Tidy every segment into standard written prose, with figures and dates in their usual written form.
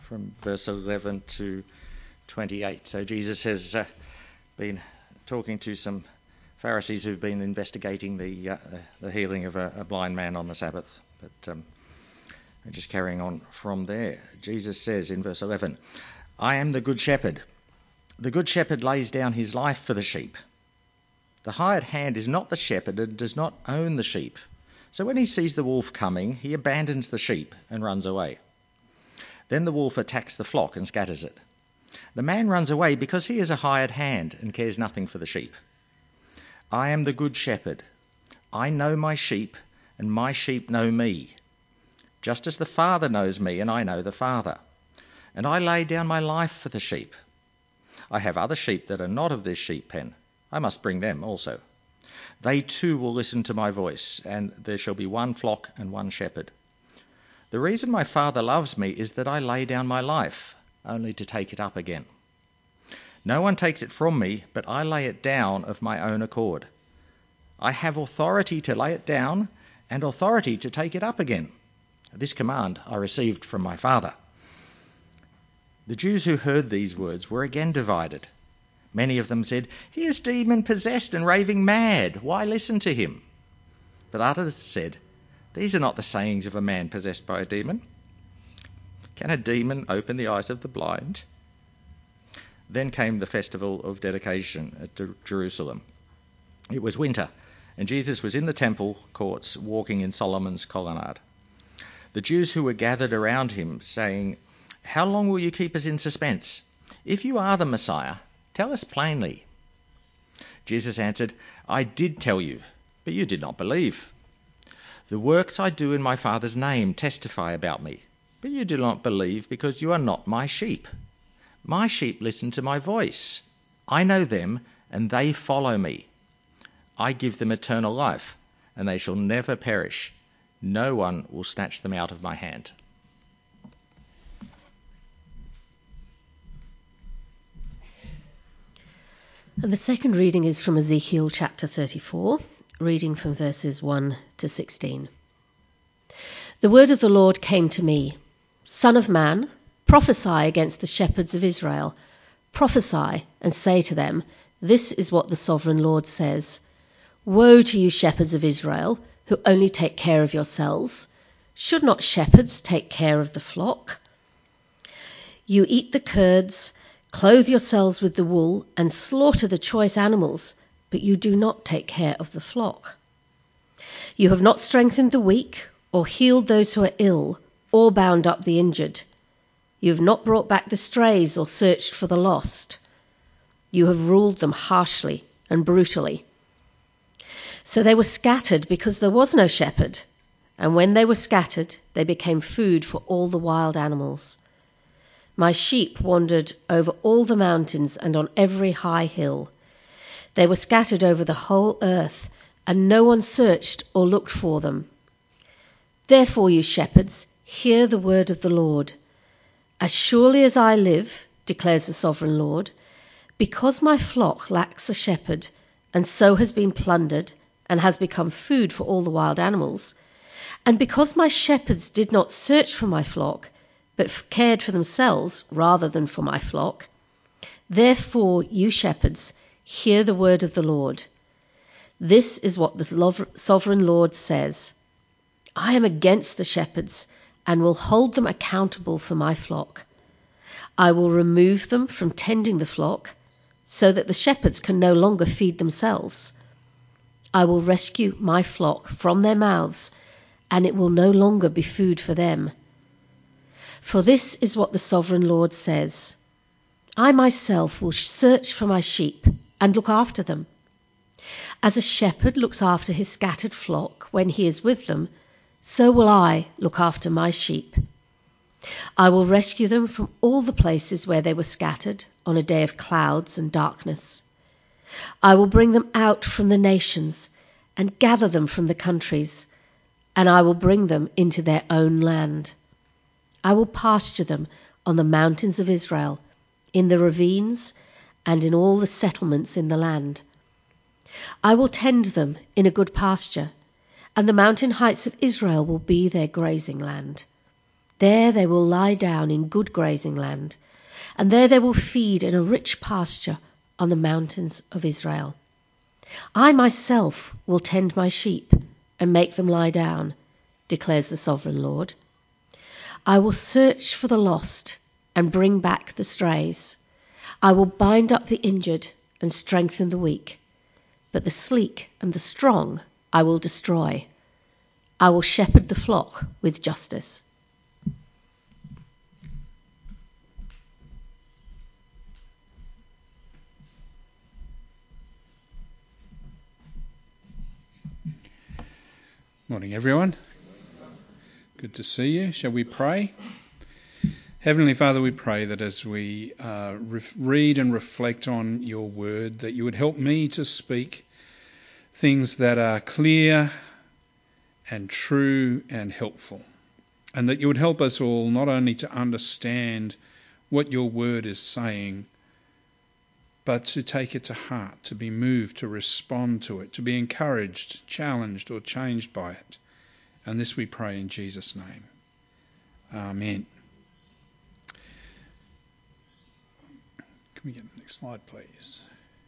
from verse 11 to 28. So Jesus has been talking to some Pharisees who've been investigating the healing of a blind man on the Sabbath. But just carrying on from there, Jesus says in verse 11, "I am the good shepherd. The good shepherd lays down his life for the sheep. The hired hand is not the shepherd and does not own the sheep. So when he sees the wolf coming, he abandons the sheep and runs away. Then the wolf attacks the flock and scatters it. The man runs away because he is a hired hand and cares nothing for the sheep. I am the good shepherd. I know my sheep, and my sheep know me, just as the Father knows me, and I know the Father. And I lay down my life for the sheep. I have other sheep that are not of this sheep pen. I must bring them also. They too will listen to my voice, and there shall be one flock and one shepherd. The reason my Father loves me is that I lay down my life, only to take it up again. No one takes it from me, but I lay it down of my own accord. I have authority to lay it down and authority to take it up again. This command I received from my Father." The Jews who heard these words were again divided. Many of them said, "He is demon-possessed and raving mad. Why listen to him?" But others said, "These are not the sayings of a man possessed by a demon. Can a demon open the eyes of the blind?" Then came the festival of dedication at Jerusalem. It was winter, and Jesus was in the temple courts walking in Solomon's colonnade. The Jews who were gathered around him saying, "How long will you keep us in suspense? If you are the Messiah, tell us plainly." Jesus answered, "I did tell you, but you did not believe. The works I do in my Father's name testify about me, but you do not believe because you are not my sheep. My sheep listen to my voice. I know them, and they follow me. I give them eternal life, and they shall never perish. No one will snatch them out of my hand." And the second reading is from Ezekiel chapter 34, reading from verses 1 to 16. The word of the Lord came to me, "Son of man, prophesy against the shepherds of Israel. Prophesy and say to them, this is what the sovereign Lord says. Woe to you, shepherds of Israel, who only take care of yourselves. Should not shepherds take care of the flock? You eat the curds, clothe yourselves with the wool, and slaughter the choice animals, but you do not take care of the flock. You have not strengthened the weak, or healed those who are ill, or bound up the injured. You have not brought back the strays or searched for the lost. You have ruled them harshly and brutally. So they were scattered because there was no shepherd, and when they were scattered, they became food for all the wild animals. My sheep wandered over all the mountains and on every high hill. They were scattered over the whole earth, and no one searched or looked for them. Therefore, you shepherds, hear the word of the Lord. As surely as I live, declares the sovereign Lord, because my flock lacks a shepherd, and so has been plundered, and has become food for all the wild animals, and because my shepherds did not search for my flock, but cared for themselves rather than for my flock, therefore, you shepherds, hear the word of the Lord. This is what the sovereign Lord says. I am against the shepherds, and will hold them accountable for my flock. I will remove them from tending the flock, so that the shepherds can no longer feed themselves. I will rescue my flock from their mouths, and it will no longer be food for them. For this is what the sovereign Lord says. I myself will search for my sheep and look after them. As a shepherd looks after his scattered flock when he is with them, so will I look after my sheep. I will rescue them from all the places where they were scattered on a day of clouds and darkness. I will bring them out from the nations and gather them from the countries, and I will bring them into their own land. I will pasture them on the mountains of Israel, in the ravines, and in all the settlements in the land. I will tend them in a good pasture, and the mountain heights of Israel will be their grazing land. There they will lie down in good grazing land, and there they will feed in a rich pasture on the mountains of Israel. I myself will tend my sheep and make them lie down, declares the sovereign Lord. I will search for the lost and bring back the strays. I will bind up the injured and strengthen the weak. But the sleek and the strong I will destroy. I will shepherd the flock with justice. Morning, everyone. Good to see you. Shall we pray? Heavenly Father, we pray that as we read and reflect on your word, that you would help me to speak things that are clear and true and helpful, and that you would help us all not only to understand what your word is saying, but to take it to heart, to be moved, to respond to it, to be encouraged, challenged or changed by it. And this we pray in Jesus' name. Amen. Can we get the next slide, please?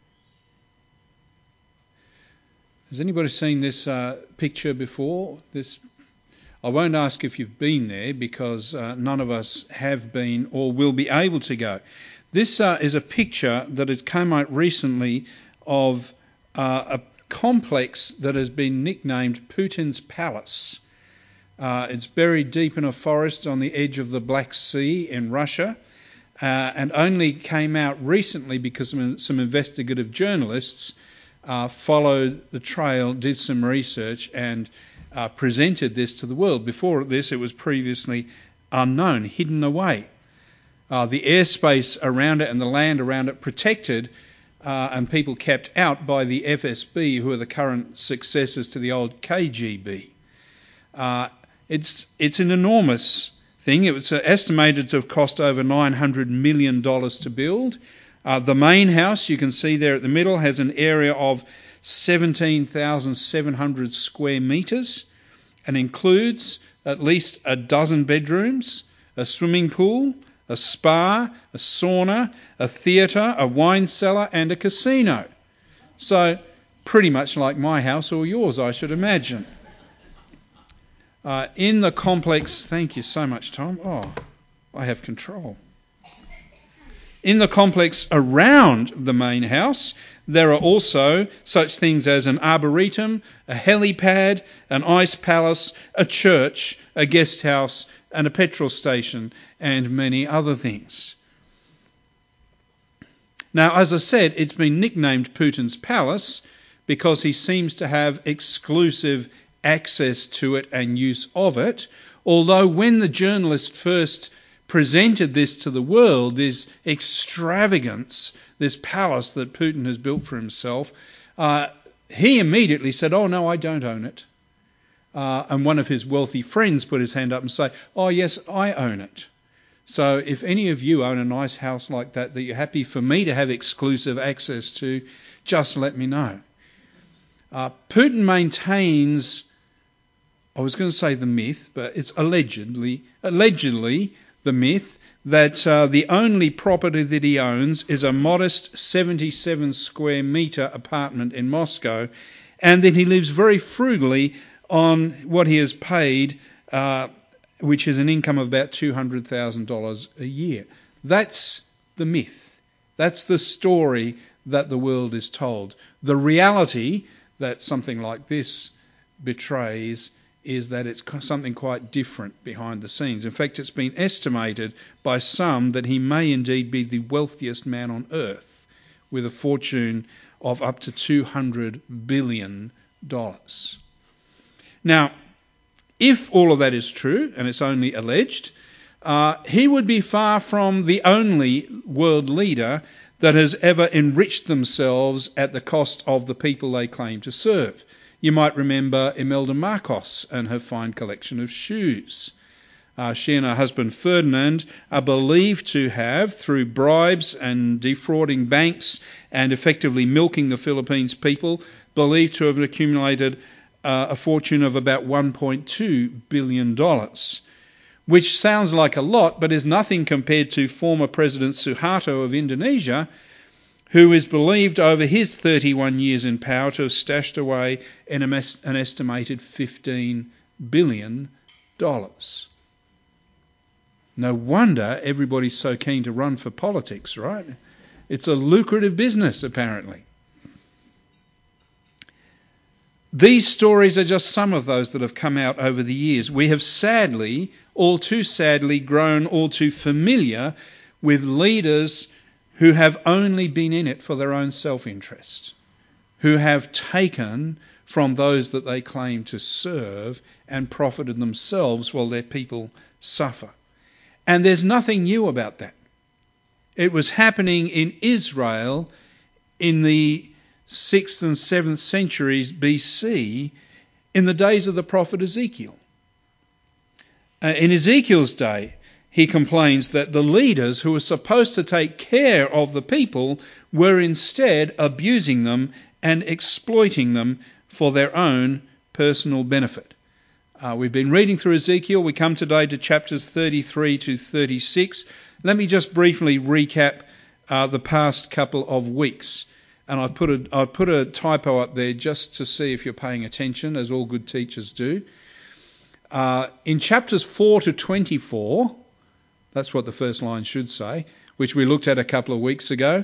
Has anybody seen this picture before? I won't ask if you've been there because none of us have been or will be able to go. This is a picture that has come out recently of a complex that has been nicknamed Putin's Palace. It's buried deep in a forest on the edge of the Black Sea in Russia, and only came out recently because some investigative journalists followed the trail, did some research, and presented this to the world. Before this, it was previously unknown, hidden away. The airspace around it and the land around it protected and people kept out by the FSB, who are the current successors to the old KGB. It's an enormous thing. It was estimated to have cost over $900 million to build. The main house, you can see there at the middle, has an area of 17,700 square metres and includes at least a dozen bedrooms, a swimming pool, a spa, a sauna, a theatre, a wine cellar and a casino. So pretty much like my house or yours, I should imagine. In the complex, thank you so much, Tom. Oh, I have control. In the complex around the main house, there are also such things as an arboretum, a helipad, an ice palace, a church, a guest house, and a petrol station, and many other things. Now, as I said, it's been nicknamed Putin's Palace because he seems to have exclusive access to it and use of it, although when the journalist first presented this to the world, this extravagance, this palace that Putin has built for himself, he immediately said, "Oh no, I don't own it." And one of his wealthy friends put his hand up and say, "Oh yes, I own it." So if any of you own a nice house like that you're happy for me to have exclusive access to, just let me know. Putin maintains, I was going to say the myth, but it's allegedly the myth that the only property that he owns is a modest 77 square metre apartment in Moscow, and that he lives very frugally on what he has paid, which is an income of about $200,000 a year. That's the myth. That's the story that the world is told. The reality that something like this betrays is that it's something quite different behind the scenes. In fact, it's been estimated by some that he may indeed be the wealthiest man on earth, with a fortune of up to $200 billion. Now, if all of that is true, and it's only alleged, he would be far from the only world leader that has ever enriched themselves at the cost of the people they claim to serve. You might remember Imelda Marcos and her fine collection of shoes. She and her husband Ferdinand are believed to have, through bribes and defrauding banks and effectively milking the Philippines people, believed to have accumulated a fortune of about $1.2 billion. which sounds like a lot, but is nothing compared to former President Suharto of Indonesia, who is believed over his 31 years in power to have stashed away an estimated $15 billion. No wonder everybody's so keen to run for politics, right? It's a lucrative business, apparently. These stories are just some of those that have come out over the years. We have sadly, all too sadly, grown all too familiar with leaders who have only been in it for their own self-interest, who have taken from those that they claim to serve and profited themselves while their people suffer. And there's nothing new about that. It was happening in Israel in the 6th and 7th centuries BC in the days of the prophet Ezekiel. In Ezekiel's day, he complains that the leaders who were supposed to take care of the people were instead abusing them and exploiting them for their own personal benefit. We've been reading through Ezekiel. We come today to chapters 33 to 36. Let me just briefly recap the past couple of weeks. And I've put a typo up there just to see if you're paying attention, as all good teachers do. In chapters 4 to 24, that's what the first line should say, which we looked at a couple of weeks ago.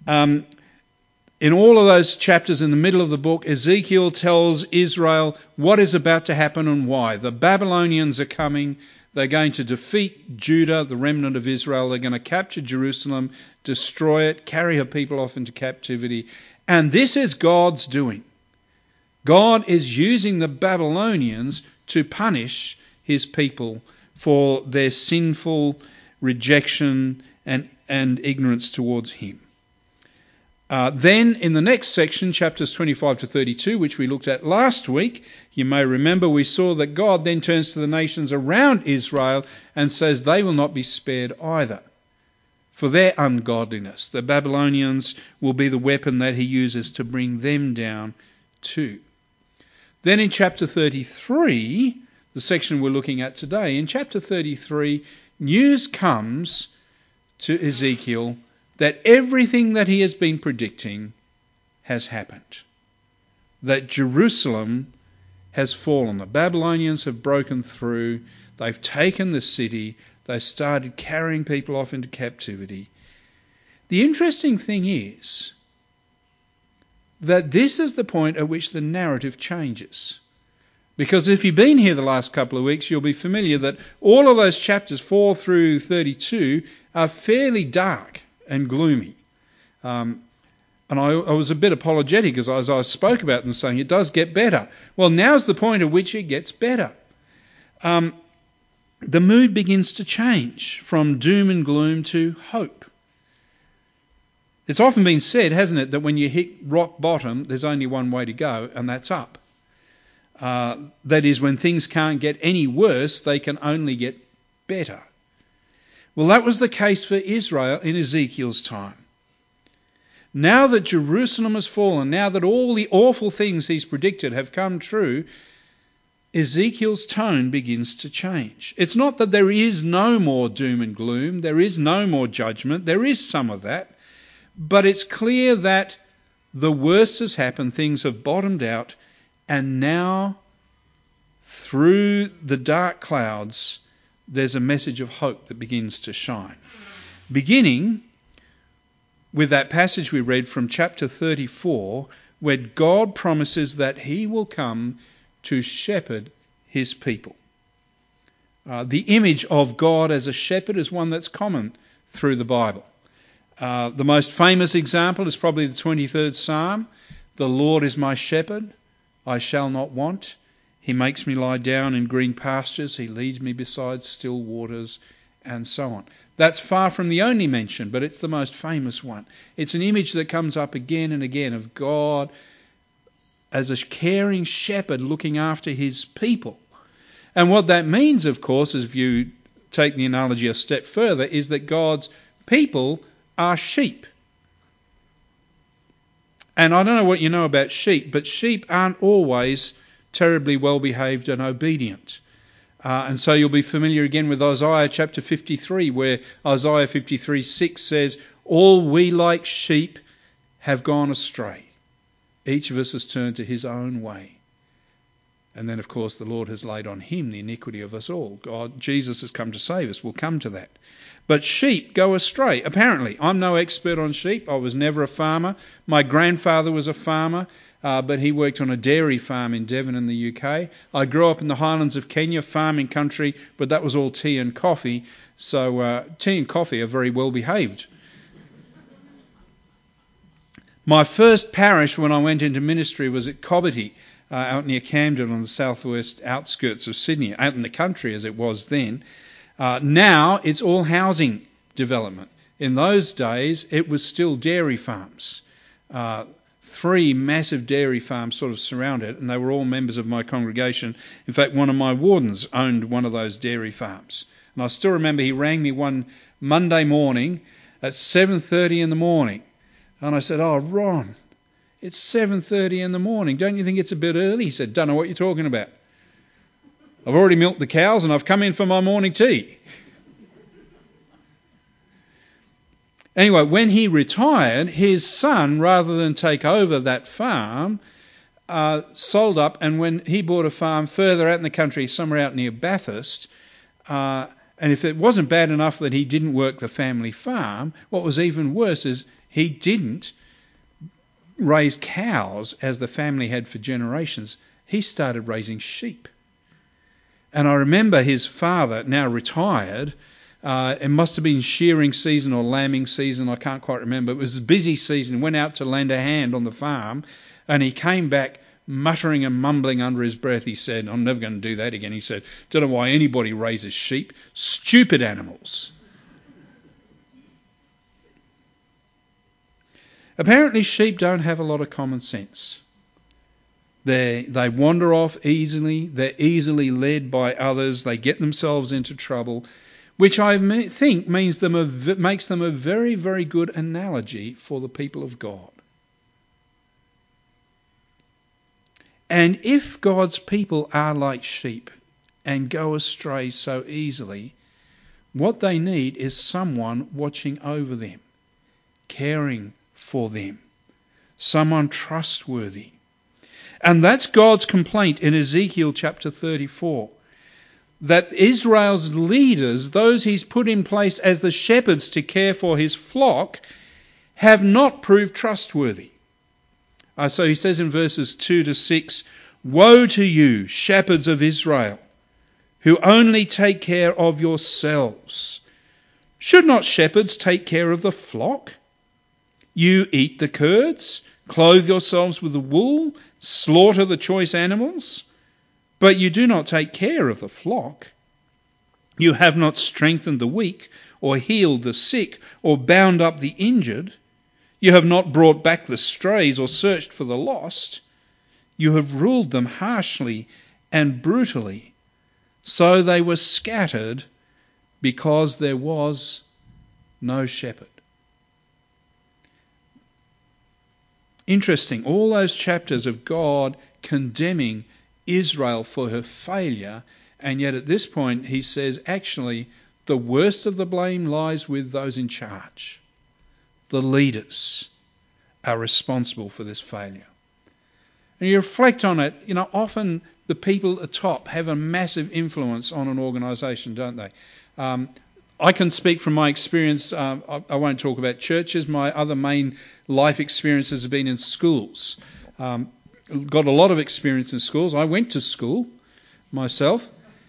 In all of those chapters in the middle of the book, Ezekiel tells Israel what is about to happen and why. The Babylonians are coming. They're going to defeat Judah, the remnant of Israel. They're going to capture Jerusalem, destroy it, carry her people off into captivity. And this is God's doing. God is using the Babylonians to punish his people for their sinful rejection and ignorance towards him. Then in the next section, chapters 25 to 32, which we looked at last week, you may remember we saw that God then turns to the nations around Israel and says they will not be spared either for their ungodliness. The Babylonians will be the weapon that he uses to bring them down too. Then in chapter 33, the section we're looking at today, in chapter 33, news comes to Ezekiel that everything that he has been predicting has happened. That Jerusalem has fallen. The Babylonians have broken through. They've taken the city. They've started carrying people off into captivity. The interesting thing is that this is the point at which the narrative changes. Because if you've been here the last couple of weeks, you'll be familiar that all of those chapters 4 through 32 are fairly dark and gloomy. And I was a bit apologetic as I spoke about them, saying it does get better. Well, now's the point at which it gets better. The mood begins to change from doom and gloom to hope. It's often been said, hasn't it, that when you hit rock bottom, there's only one way to go, and that's up. That is, when things can't get any worse, they can only get better. Well, that was the case for Israel in Ezekiel's time. Now that Jerusalem has fallen, now that all the awful things he's predicted have come true, Ezekiel's tone begins to change. It's not that there is no more doom and gloom, there is no more judgment, there is some of that, but it's clear that the worst has happened, things have bottomed out, and now through the dark clouds there's a message of hope that begins to shine. Beginning with that passage we read from chapter 34, where God promises that he will come to shepherd his people. The image of God as a shepherd is one that's common through the Bible. The most famous example is probably the 23rd Psalm. The Lord is my shepherd, I shall not want. He makes me lie down in green pastures. He leads me beside still waters, and so on. That's far from the only mention, but it's the most famous one. It's an image that comes up again and again of God as a caring shepherd looking after his people. And what that means, of course, if you take the analogy a step further, is that God's people are sheep. And I don't know what you know about sheep, but sheep aren't always terribly well behaved and obedient. And so you'll be familiar again with Isaiah chapter 53, where Isaiah 53:6 says, "All we like sheep have gone astray. Each of us has turned to his own way." And then, of course, the Lord has laid on him the iniquity of us all. Jesus has come to save us. We'll come to that. But sheep go astray. Apparently, I'm no expert on sheep. I was never a farmer. My grandfather was a farmer, but he worked on a dairy farm in Devon in the UK. I grew up in the highlands of Kenya, farming country, but that was all tea and coffee. So tea and coffee are very well behaved. My first parish when I went into ministry was at Cobbitty, out near Camden on the southwest outskirts of Sydney, out in the country as it was then. Now it's all housing development. In those days it was still dairy farms. 3 massive dairy farms sort of surround it, and they were all members of my congregation. In fact, one of my wardens owned one of those dairy farms. And I still remember he rang me one Monday morning at 7:30 in the morning. And I said, "Oh, Ron, it's 7:30 in the morning. Don't you think it's a bit early?" He said, "Don't know what you're talking about. I've already milked the cows and I've come in for my morning tea." Anyway, when he retired, his son, rather than take over that farm, sold up, and when he bought a farm further out in the country, somewhere out near Bathurst, and if it wasn't bad enough that he didn't work the family farm, what was even worse is he didn't raise cows as the family had for generations. He started raising sheep. And I remember his father, now retired, it must have been shearing season or lambing season, I can't quite remember. It was a busy season, went out to lend a hand on the farm, and he came back muttering and mumbling under his breath. He said, "I'm never going to do that again." He said, "Don't know why anybody raises sheep. Stupid animals." Apparently sheep don't have a lot of common sense. They wander off easily. They're easily led by others. They get themselves into trouble, which I think makes them a very, very good analogy for the people of God. And if God's people are like sheep and go astray so easily, what they need is someone watching over them, caring for them, someone trustworthy. And that's God's complaint in Ezekiel chapter 34, that Israel's leaders, those he's put in place as the shepherds to care for his flock, have not proved trustworthy. So he says in verses 2 to 6, "Woe to you, shepherds of Israel, who only take care of yourselves. Should not shepherds take care of the flock? You eat the curds, clothe yourselves with the wool, slaughter the choice animals, but you do not take care of the flock. You have not strengthened the weak, or healed the sick, or bound up the injured. You have not brought back the strays, or searched for the lost. You have ruled them harshly and brutally. So they were scattered because there was no shepherd." Interesting, all those chapters of God condemning Israel for her failure, and yet at this point he says actually the worst of the blame lies with those in charge. The leaders are responsible for this failure. And you reflect on it, often the people at the top have a massive influence on an organisation, don't they? I can speak from my experience. I won't talk about churches. My other main life experiences have been in schools. Got a lot of experience in schools. I went to school myself.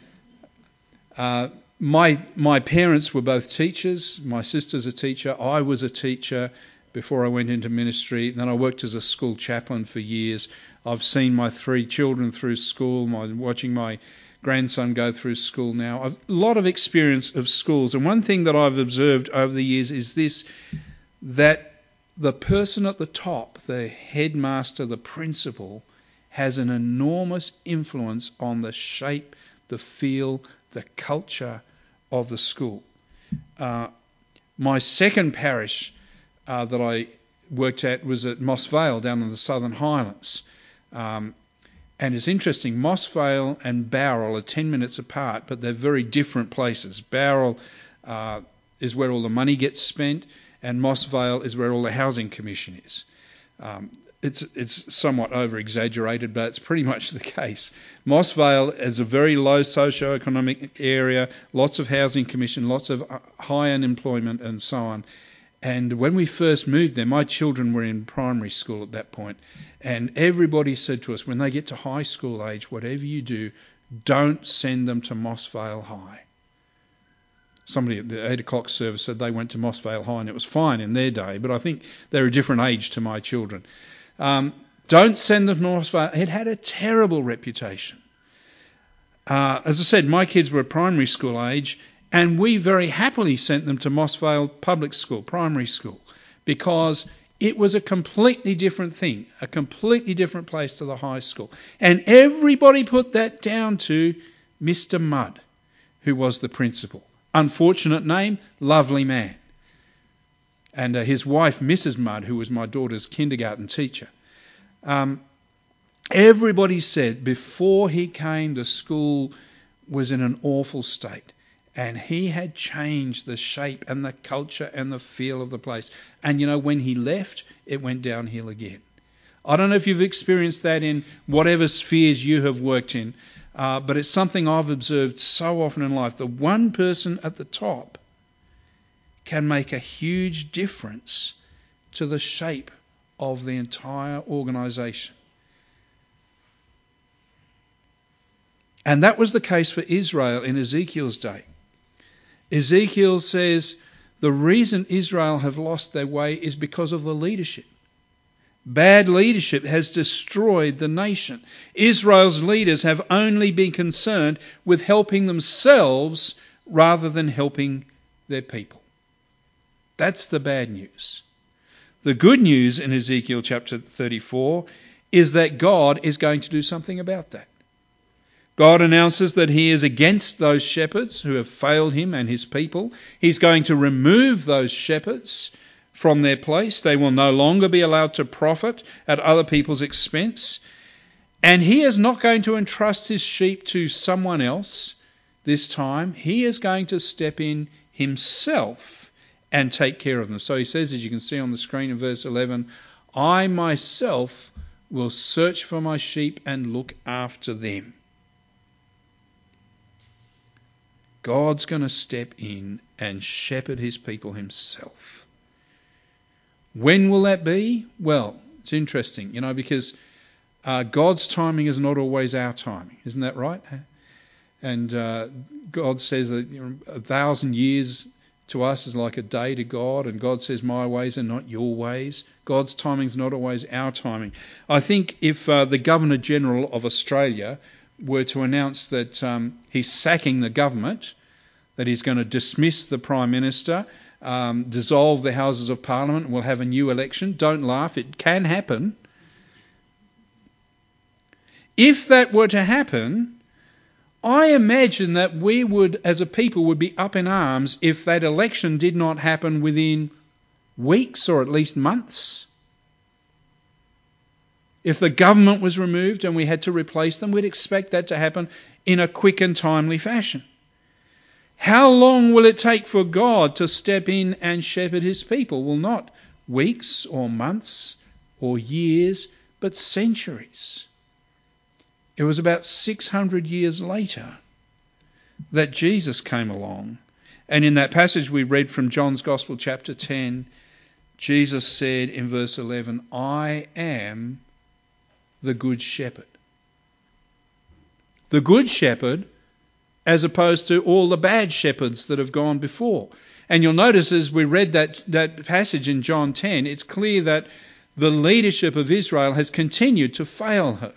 My parents were both teachers. My sister's a teacher. I was a teacher before I went into ministry. Then I worked as a school chaplain for years. I've seen my 3 children through school. Watching my grandson go through school now. A lot of experience of schools. And one thing that I've observed over the years is this, that the person at the top, the headmaster, the principal, has an enormous influence on the shape, the feel, the culture of the school. My second parish that I worked at was at Moss Vale down in the Southern Highlands. And it's interesting, Moss Vale and Bowral are 10 minutes apart, but they're very different places. Bowral is where all the money gets spent, and Moss Vale is where all the Housing Commission is. It's somewhat over-exaggerated, but it's pretty much the case. Moss Vale is a very low socio-economic area, lots of Housing Commission, lots of high unemployment and so on. And when we first moved there, my children were in primary school at that point, and everybody said to us, when they get to high school age, whatever you do, don't send them to Moss Vale High. Somebody at the 8 o'clock service said they went to Moss Vale High and it was fine in their day, but I think they're a different age to my children. Don't send them to Moss Vale. It had a terrible reputation. As I said, my kids were primary school age, and we very happily sent them to Moss Vale Public School, primary school, because it was a completely different thing, a completely different place to the high school. And everybody put that down to Mr. Mudd, who was the principal. Unfortunate name, lovely man. And his wife, Mrs. Mudd, who was my daughter's kindergarten teacher. Everybody said before he came, the school was in an awful state. And he had changed the shape and the culture and the feel of the place. And, when he left, it went downhill again. I don't know if you've experienced that in whatever spheres you have worked in, but it's something I've observed so often in life. The one person at the top can make a huge difference to the shape of the entire organisation. And that was the case for Israel in Ezekiel's day. Ezekiel says the reason Israel have lost their way is because of the leadership. Bad leadership has destroyed the nation. Israel's leaders have only been concerned with helping themselves rather than helping their people. That's the bad news. The good news in Ezekiel chapter 34 is that God is going to do something about that. God announces that he is against those shepherds who have failed him and his people. He's going to remove those shepherds from their place. They will no longer be allowed to profit at other people's expense. And he is not going to entrust his sheep to someone else this time. He is going to step in himself and take care of them. So he says, as you can see on the screen in verse 11, I myself will search for my sheep and look after them. God's going to step in and shepherd his people himself. When will that be? Well, it's interesting, because God's timing is not always our timing. Isn't that right? And God says that 1,000 years to us is like a day to God, and God says my ways are not your ways. God's timing is not always our timing. I think if the Governor-General of Australia were to announce that he's sacking the government, that he's going to dismiss the Prime Minister, dissolve the Houses of Parliament, and we'll have a new election. Don't laugh, it can happen. If that were to happen, I imagine that we would, as a people, would be up in arms if that election did not happen within weeks or at least months. If the government was removed and we had to replace them, we'd expect that to happen in a quick and timely fashion. How long will it take for God to step in and shepherd his people? Well, not weeks or months or years, but centuries. It was about 600 years later that Jesus came along. And in that passage we read from John's Gospel chapter 10, Jesus said in verse 11, I am the good shepherd. The good shepherd as opposed to all the bad shepherds that have gone before. And you'll notice as we read that passage in John 10, it's clear that the leadership of Israel has continued to fail her.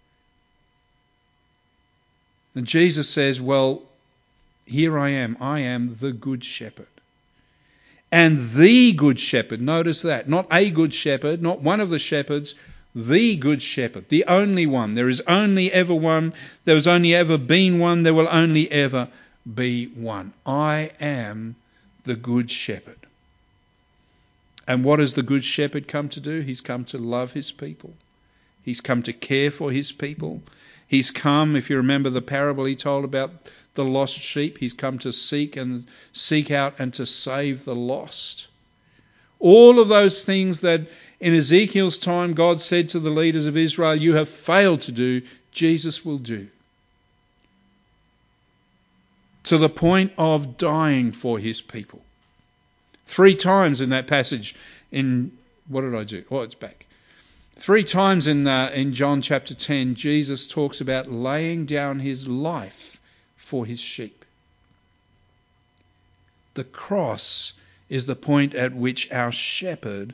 And Jesus says, well, here I am the good shepherd. And the good shepherd, notice that, not a good shepherd, not one of the shepherds, the good shepherd, the only one. There is only ever one. There has only ever been one. There will only ever be one. I am the good shepherd. And what has the good shepherd come to do? He's come to love his people. He's come to care for his people. He's come, if you remember the parable he told about the lost sheep, he's come to seek out and to save the lost. All of those things that in Ezekiel's time God said to the leaders of Israel, you have failed to do, Jesus will do. To the point of dying for his people. 3 times in that passage what did I do? Oh, it's back. 3 times in John chapter 10, Jesus talks about laying down his life for his sheep. The cross is the point at which our shepherd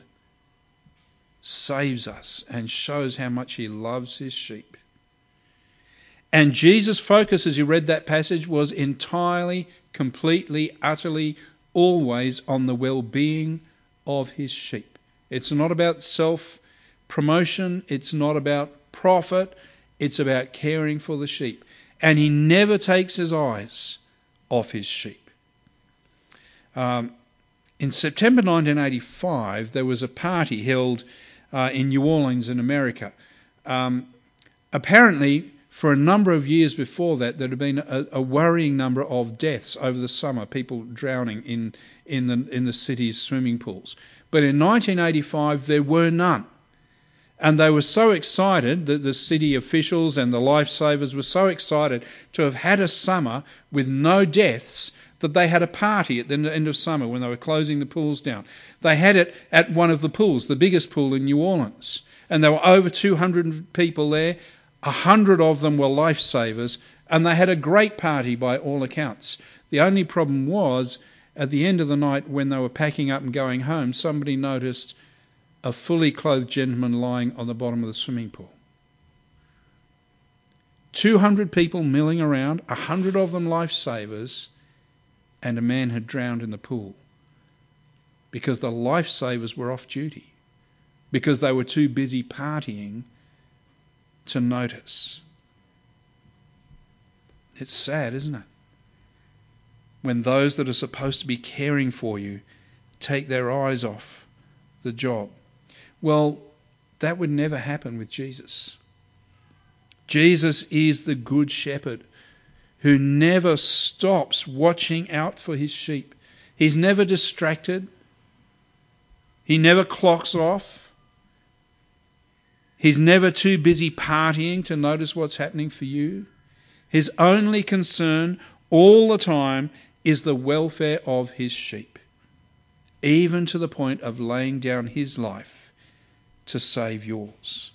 saves us and shows how much he loves his sheep. And Jesus' focus, as you read that passage, was entirely, completely, utterly, always on the well-being of his sheep. It's not about self-promotion. It's not about profit. It's about caring for the sheep. And he never takes his eyes off his sheep. In September 1985, there was a party held in New Orleans in America. Apparently, for a number of years before that, there had been a worrying number of deaths over the summer, people drowning in the city's swimming pools. But in 1985, there were none. And they were so excited, that the city officials and the lifesavers were so excited to have had a summer with no deaths, that they had a party at the end of summer when they were closing the pools down. They had it at one of the pools, the biggest pool in New Orleans. And there were over 200 people there. 100 of them were lifesavers. And they had a great party by all accounts. The only problem was, at the end of the night when they were packing up and going home, somebody noticed a fully clothed gentleman lying on the bottom of the swimming pool. 200 people milling around, 100 of them lifesavers, and a man had drowned in the pool because the lifesavers were off duty, because they were too busy partying to notice. It's sad, isn't it? When those that are supposed to be caring for you take their eyes off the job. Well, that would never happen with Jesus. Jesus is the good shepherd who never stops watching out for his sheep. He's never distracted. He never clocks off. He's never too busy partying to notice what's happening for you. His only concern all the time is the welfare of his sheep, even to the point of laying down his life to save yours.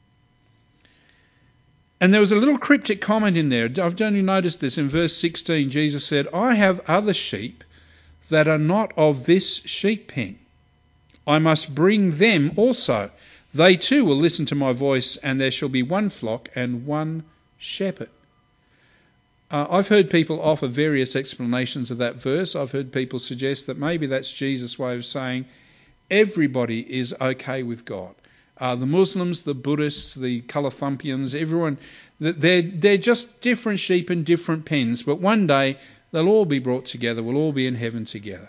And there was a little cryptic comment in there. I've only noticed this. In verse 16, Jesus said, I have other sheep that are not of this sheep pen. I must bring them also. They too will listen to my voice, and there shall be one flock and one shepherd. I've heard people offer various explanations of that verse. I've heard people suggest that maybe that's Jesus' way of saying everybody is okay with God. The Muslims, the Buddhists, the Colothumpians, everyone, they're just different sheep in different pens, but one day they'll all be brought together, we'll all be in heaven together.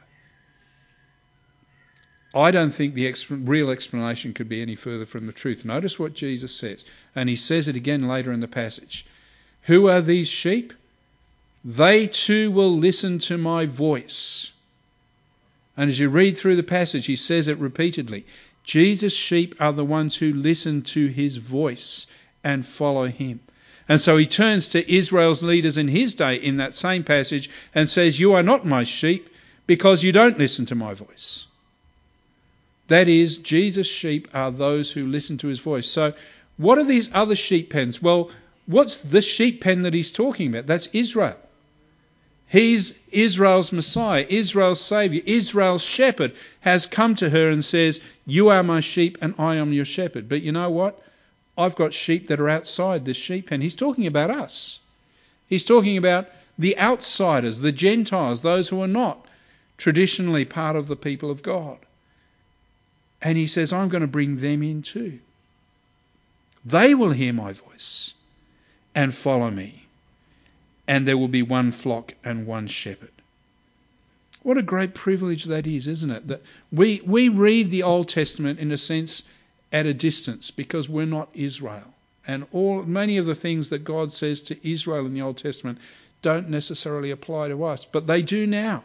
I don't think the real explanation could be any further from the truth. Notice what Jesus says, and he says it again later in the passage. Who are these sheep? They too will listen to my voice. And as you read through the passage, he says it repeatedly. Jesus' sheep are the ones who listen to his voice and follow him. And so he turns to Israel's leaders in his day in that same passage and says, you are not my sheep because you don't listen to my voice. That is, Jesus' sheep are those who listen to his voice. So what are these other sheep pens? Well, what's the sheep pen that he's talking about? That's Israel. He's Israel's Messiah, Israel's Saviour, Israel's shepherd has come to her and says, you are my sheep and I am your shepherd. But you know what? I've got sheep that are outside this sheep pen. He's talking about us. He's talking about the outsiders, the Gentiles, those who are not traditionally part of the people of God. And he says, I'm going to bring them in too. They will hear my voice and follow me. And there will be one flock and one shepherd. What a great privilege that is, isn't it? That we read the Old Testament in a sense at a distance because we're not Israel. And many of the things that God says to Israel in the Old Testament don't necessarily apply to us, but they do now.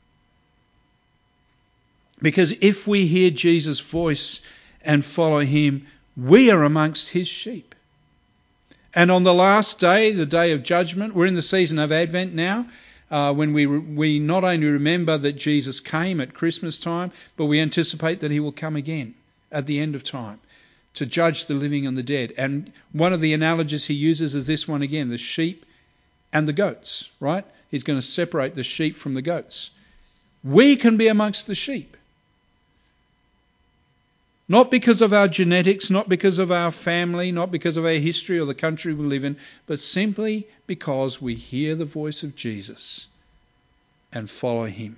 Because if we hear Jesus' voice and follow him, we are amongst his sheep. And on the last day, the day of judgment, we're in the season of Advent now, when we not only remember that Jesus came at Christmas time, but we anticipate that he will come again at the end of time to judge the living and the dead. And one of the analogies he uses is this one again, the sheep and the goats, right? He's going to separate the sheep from the goats. We can be amongst the sheep. Not because of our genetics, not because of our family, not because of our history or the country we live in, but simply because we hear the voice of Jesus and follow him.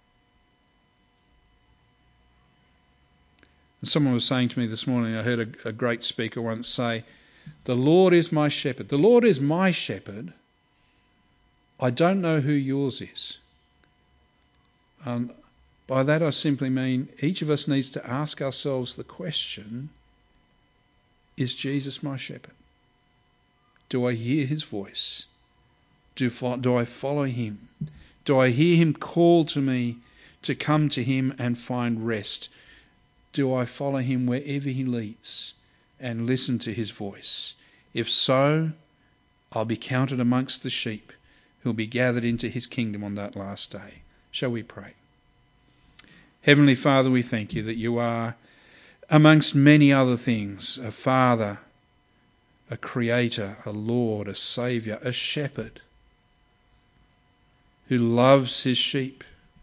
And someone was saying to me this morning, I heard a great speaker once say, "The Lord is my shepherd." The Lord is my shepherd. I don't know who yours is. By that I simply mean each of us needs to ask ourselves the question, is Jesus my shepherd? Do I hear his voice? Do I follow him? Do I hear him call to me to come to him and find rest? Do I follow him wherever he leads and listen to his voice? If so, I'll be counted amongst the sheep who'll be gathered into his kingdom on that last day. Shall we pray? Heavenly Father, we thank you that you are, amongst many other things, a Father, a Creator, a Lord, a Saviour, a Shepherd who loves his sheep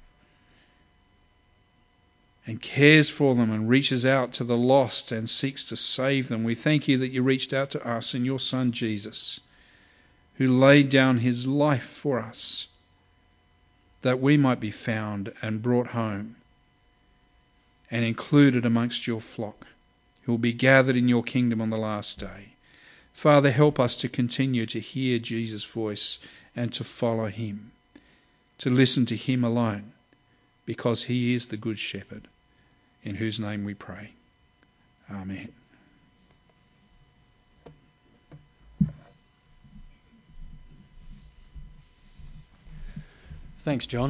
and cares for them and reaches out to the lost and seeks to save them. We thank you that you reached out to us in your Son Jesus, who laid down his life for us, that we might be found and brought home and included amongst your flock, who will be gathered in your kingdom on the last day. Father, help us to continue to hear Jesus' voice and to follow him, to listen to him alone, because he is the good shepherd, in whose name we pray. Amen. Thanks, John.